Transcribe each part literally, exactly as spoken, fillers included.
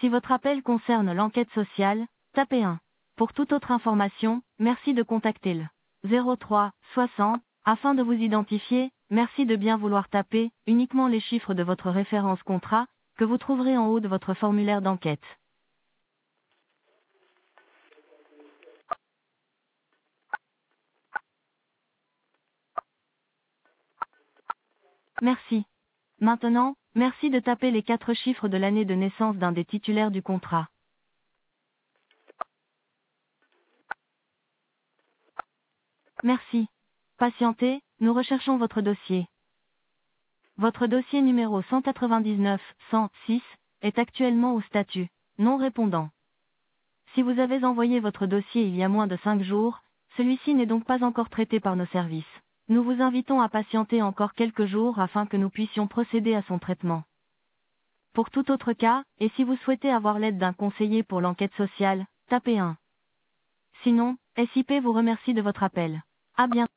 Si votre appel concerne l'enquête sociale, tapez un. Pour toute autre information, merci de contacter le zéro trois soixante. Afin de vous identifier, merci de bien vouloir taper uniquement les chiffres de votre référence contrat, que vous trouverez en haut de votre formulaire d'enquête. Merci. Maintenant, merci de taper les quatre chiffres de l'année de naissance d'un des titulaires du contrat. Merci. Patientez, nous recherchons votre dossier. Votre dossier numéro cent quatre-vingt-dix-neuf cent six est actuellement au statut non répondant. Si vous avez envoyé votre dossier il y a moins de cinq jours, celui-ci n'est donc pas encore traité par nos services. Nous vous invitons à patienter encore quelques jours afin que nous puissions procéder à son traitement. Pour tout autre cas, et si vous souhaitez avoir l'aide d'un conseiller pour l'enquête sociale, tapez un. Sinon, S I P vous remercie de votre appel. À bientôt.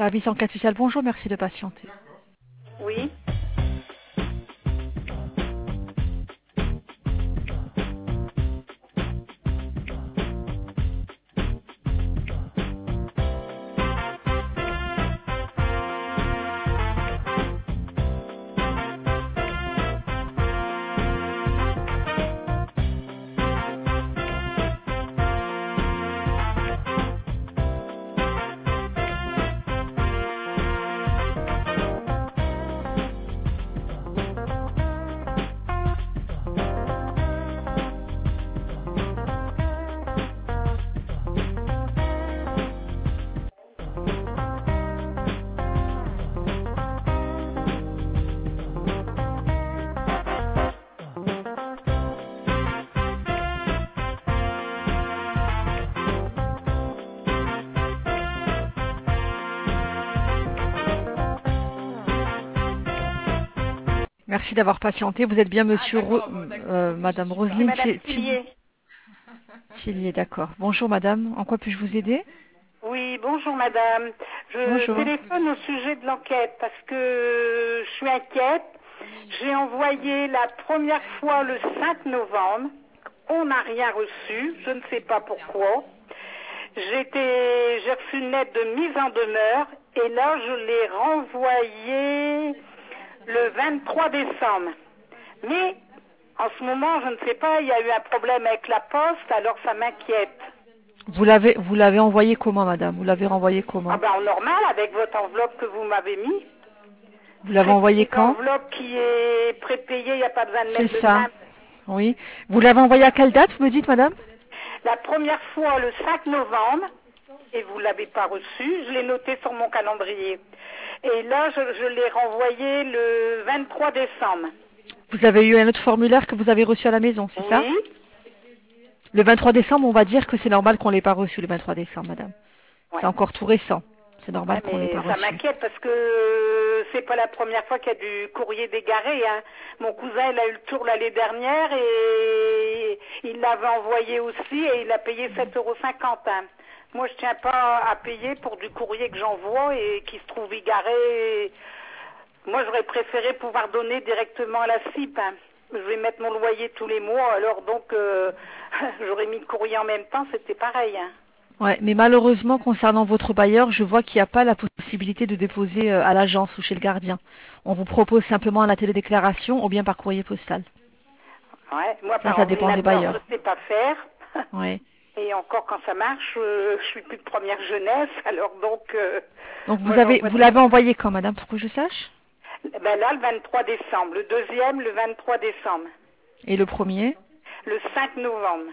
Service enquête sociale, bonjour, merci de patienter. Oui. Merci d'avoir patienté. Vous êtes bien monsieur Ro euh, madame Roselyne Madame Tillier. Tillier, d'accord. Bonjour madame, en quoi puis-je vous aider? Oui, bonjour madame. Je Bonjour. téléphone au sujet de l'enquête parce que je suis inquiète. J'ai envoyé la première fois le cinq novembre. On n'a rien reçu, je ne sais pas pourquoi. J'étais, j'ai reçu une lettre de mise en demeure et là je l'ai renvoyée le vingt-trois décembre. Mais en ce moment, je ne sais pas, il y a eu un problème avec la poste, alors ça m'inquiète. Vous l'avez vous l'avez envoyé comment madame? Vous l'avez renvoyé comment? Ah ben en normal, avec votre enveloppe que vous m'avez mis. Vous l'avez envoyé quand? Une enveloppe qui est prépayée, il n'y a pas besoin de C'est mettre le ça. timbre. Oui. Vous l'avez envoyé à quelle date, vous me dites madame? La première fois, le cinq novembre, et vous ne l'avez pas reçu, je l'ai noté sur mon calendrier. Et là, je, je l'ai renvoyé le vingt-trois décembre. Vous avez eu un autre formulaire que vous avez reçu à la maison, c'est ça? Oui. Le vingt-trois décembre, on va dire que c'est normal qu'on l'ait pas reçu le vingt-trois décembre, madame. Ouais. C'est encore tout récent. C'est normal Ouais, qu'on l'ait pas mais ça reçu. m'inquiète parce que c'est pas la première fois qu'il y a du courrier dégaré. Hein. Mon cousin, il a eu le tour l'année dernière et il l'avait envoyé aussi et il a payé sept euros cinquante. Hein. Moi, je tiens pas à payer pour du courrier que j'envoie et qui se trouve égaré. Moi, j'aurais préféré pouvoir donner directement à la C I P. Hein. Je vais mettre mon loyer tous les mois, alors donc euh, j'aurais mis le courrier en même temps, c'était pareil. Hein. Ouais, mais malheureusement, concernant votre bailleur, je vois qu'il n'y a pas la possibilité de déposer euh, à l'agence ou chez le gardien. On vous propose simplement à la télédéclaration ou bien par courrier postal. Ouais, moi, Ça, par ça dépend des ordinateur, bailleurs. je ne sais pas faire. Ouais. Et encore quand ça marche, euh, je suis plus de première jeunesse, alors donc... Euh, Donc vous moi, avez, j'envoie vous des- l'avez envoyé quand, madame, pour que je sache? Ben là, le vingt-trois décembre. Le deuxième, le vingt-trois décembre. Et le premier? Le cinq novembre.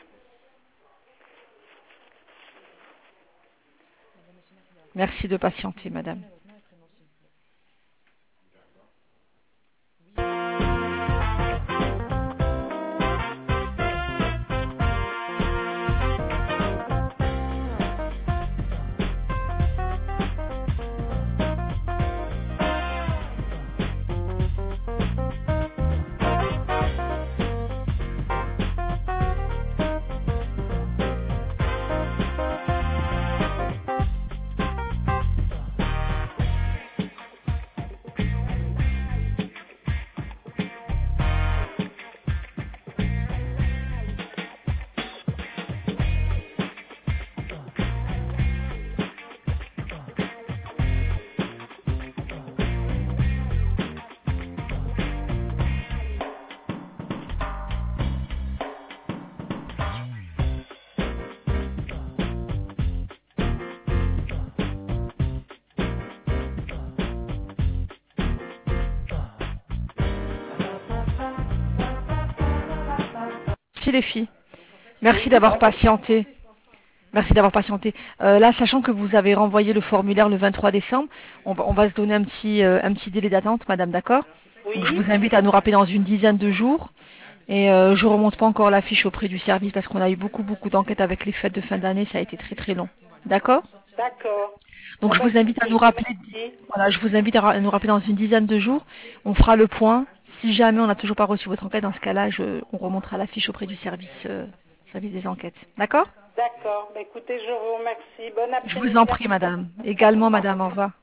Merci de patienter, madame. Merci les filles. Merci d'avoir patienté. Merci d'avoir patienté. Euh, là, sachant que vous avez renvoyé le formulaire le vingt-trois décembre, on va, on va se donner un petit, euh, un petit délai d'attente, madame, d'accord? Oui. Donc, je vous invite à nous rappeler dans une dizaine de jours. Et euh, je remonte pas encore la fiche auprès du service parce qu'on a eu beaucoup, beaucoup d'enquêtes avec les fêtes de fin d'année. Ça a été très, très long. D'accord? D'accord. Donc, Bon, je ben, vous invite à nous je rappeler. remercie. Voilà, je vous invite à, ra- à nous rappeler dans une dizaine de jours. On fera le point. Si jamais on n'a toujours pas reçu votre enquête, dans ce cas-là, je, on remontera la fiche auprès du service, euh, service des enquêtes. D'accord? D'accord. Ben, écoutez, je vous remercie. Bon Je après-midi. vous en prie, madame. Également, madame. Au revoir.